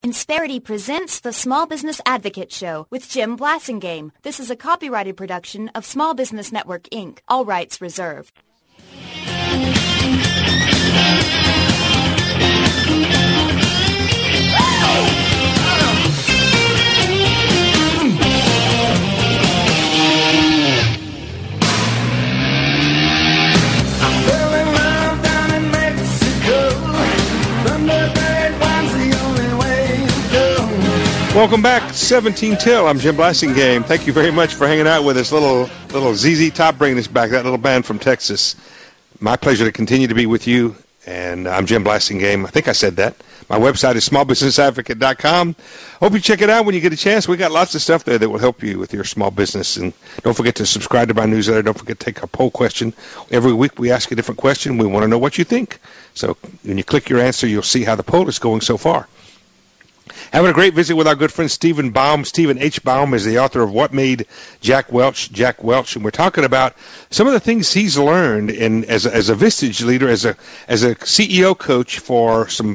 Insperity presents the Small Business Advocate Show with Jim Blasingame. This is a copyrighted production of Small Business Network, Inc. All rights reserved. Welcome back, 17 Till. I'm Jim Blasingame. Thank you very much for hanging out with us. Little ZZ Top bringing us back, that little band from Texas. My pleasure to continue to be with you, and I'm Jim Blasingame. I think I said that. My website is smallbusinessadvocate.com. Hope you check it out when you get a chance. We got lots of stuff there that will help you with your small business. And don't forget to subscribe to my newsletter. Don't forget to take our poll question. Every week we ask a different question. We want to know what you think. So when you click your answer, you'll see how the poll is going so far. Having a great visit with our good friend Stephen Baum. Stephen H. Baum is the author of What Made Jack Welch, and we're talking about some of the things he's learned as a Vistage leader, as a CEO coach for some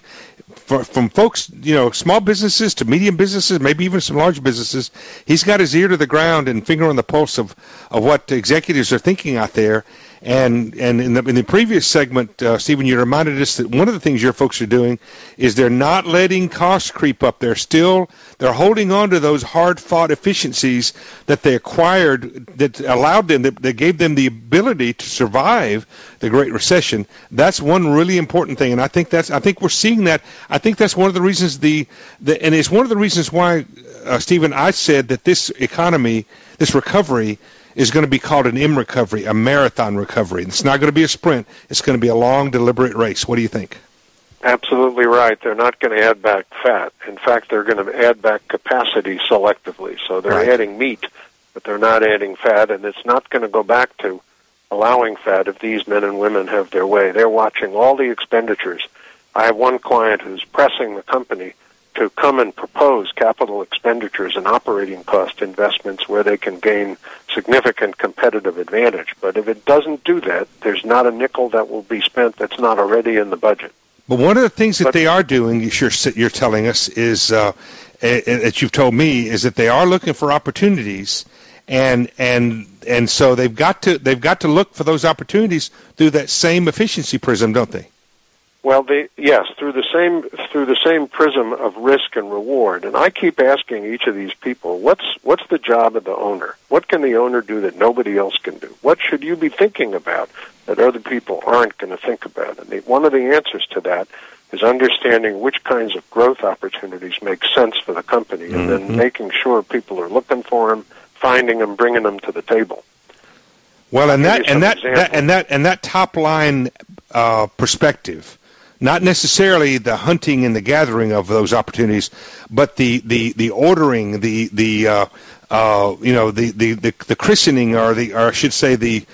from folks, small businesses to medium businesses, maybe even some large businesses. He's got his ear to the ground and finger on the pulse of what executives are thinking out there. And in the previous segment, Stephen, you reminded us that one of the things your folks are doing is they're not letting costs creep up. They're holding on to those hard-fought efficiencies that they acquired, that allowed them, that gave them the ability to survive the Great Recession. That's one really important thing, and I think we're seeing that. I think that's one of the reasons and it's one of the reasons why, Stephen, I said that this economy, this recovery, is going to be called an M recovery, a marathon recovery. It's not going to be a sprint. It's going to be a long, deliberate race. What do you think? Absolutely right. They're not going to add back fat. In fact, they're going to add back capacity selectively. So they're adding meat, but they're not adding fat, and it's not going to go back to allowing fat if these men and women have their way. They're watching all the expenditures. I have one client who's pressing the company to come and propose capital expenditures and operating cost investments where they can gain significant competitive advantage. But if it doesn't do that, there's not a nickel that will be spent that's not already in the budget. But one of the things that they are doing, you're telling us, is that you've told me, is that they are looking for opportunities, and so they've got to look for those opportunities through that same efficiency prism, don't they? Well, yes, through the same prism of risk and reward. And I keep asking each of these people, what's the job of the owner? What can the owner do that nobody else can do? What should you be thinking about that other people aren't going to think about? And one of the answers to that is understanding which kinds of growth opportunities make sense for the company, and then making sure people are looking for them, finding them, bringing them to the table. Well, and that top line perspective. Not necessarily the hunting and the gathering of those opportunities, but the ordering, the christening, or I should say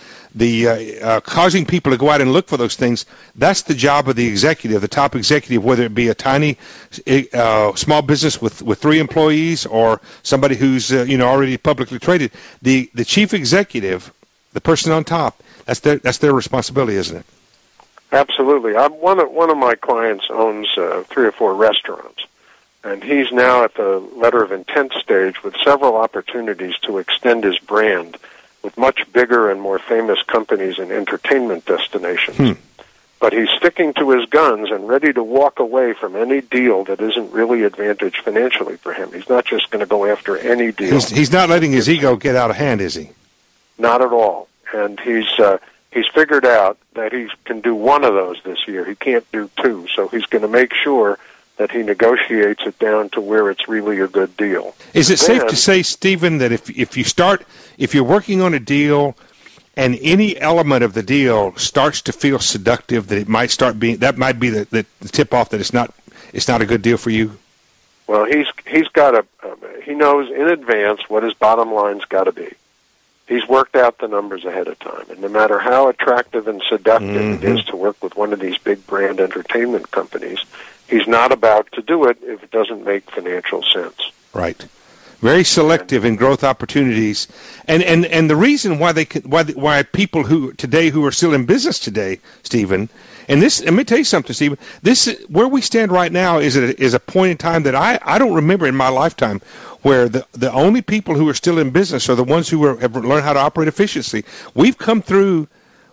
the causing people to go out and look for those things. That's the job of the executive, the top executive, whether it be a tiny small business with 3 employees or somebody who's already publicly traded. The chief executive, the person on top, that's their responsibility, isn't it? Absolutely. One of my clients owns 3 or 4 restaurants, and he's now at the letter of intent stage with several opportunities to extend his brand with much bigger and more famous companies and entertainment destinations. But he's sticking to his guns and ready to walk away from any deal that isn't really advantage financially for him. He's not just going to go after any deal. He's not letting his ego get out of hand, is he? Not at all. And he's figured out that he can do one of those this year. He can't do 2, so he's going to make sure that he negotiates it down to where it's really a good deal. Is it safe to say, Stephen, that if you're working on a deal and any element of the deal starts to feel seductive, that it might be the tip off that it's not a good deal for you? Well, he knows in advance what his bottom line's got to be. He's worked out the numbers ahead of time, and no matter how attractive and seductive it is to work with one of these big brand entertainment companies, he's not about to do it if it doesn't make financial sense. Right. Very selective in growth opportunities, and the reason why why people who are still in business today, Stephen, and this, let me tell you something, Stephen. This, where we stand right now, is a point in time that I don't remember in my lifetime, where the only people who are still in business are the ones who have learned how to operate efficiently. We've come through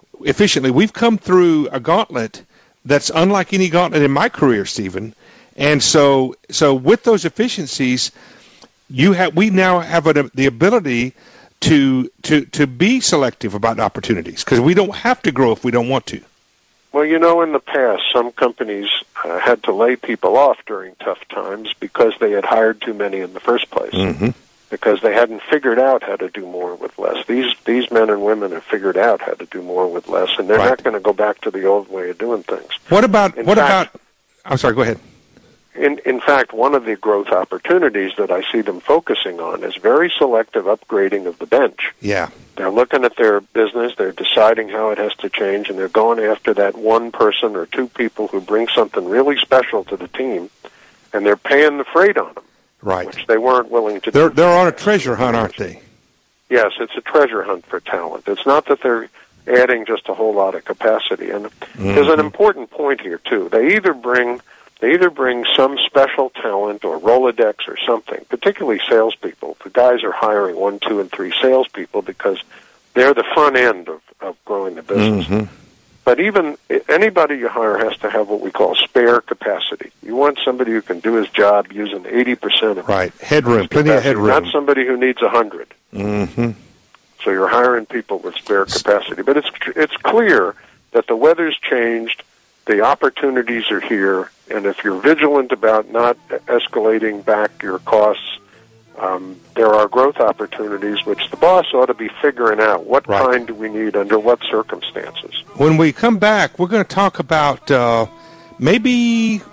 a gauntlet that's unlike any gauntlet in my career, Stephen. And so with those efficiencies, we now have the ability to be selective about opportunities, because we don't have to grow if we don't want to. Well, in the past, some companies had to lay people off during tough times because they had hired too many in the first place, because they hadn't figured out how to do more with less. These men and women have figured out how to do more with less, and they're not going to go back to the old way of doing things. I'm sorry, go ahead. In fact, one of the growth opportunities that I see them focusing on is very selective upgrading of the bench. Yeah. They're looking at their business, they're deciding how it has to change, and they're going after that one person or two people who bring something really special to the team, and they're paying the freight on them, right? Which they weren't willing to do. They're on a treasure hunt, aren't they? Yes, it's a treasure hunt for talent. It's not that they're adding just a whole lot of capacity. And there's an important point here, too. They either bring some special talent or Rolodex or something, particularly salespeople. The guys are hiring 1, 2, and 3 salespeople because they're the front end of growing the business. But even anybody you hire has to have what we call spare capacity. You want somebody who can do his job using 80% of right. Headroom, plenty of headroom. Not somebody who needs 100. So you're hiring people with spare capacity. But it's clear that the weather's changed, the opportunities are here, and if you're vigilant about not escalating back your costs, there are growth opportunities which the boss ought to be figuring out. What kind do we need under what circumstances? When we come back, we're going to talk about maybe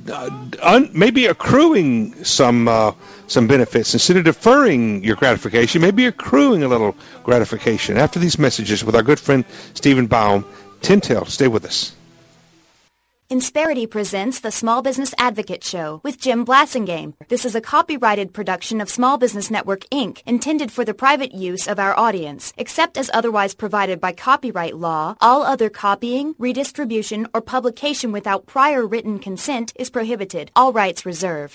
accruing some benefits instead of deferring your gratification. Maybe accruing a little gratification. After these messages with our good friend Stephen Baum, Tintel, stay with us. Insperity presents the Small Business Advocate Show with Jim Blasingame. This is a copyrighted production of Small Business Network, Inc., intended for the private use of our audience. Except as otherwise provided by copyright law, all other copying, redistribution, or publication without prior written consent is prohibited. All rights reserved.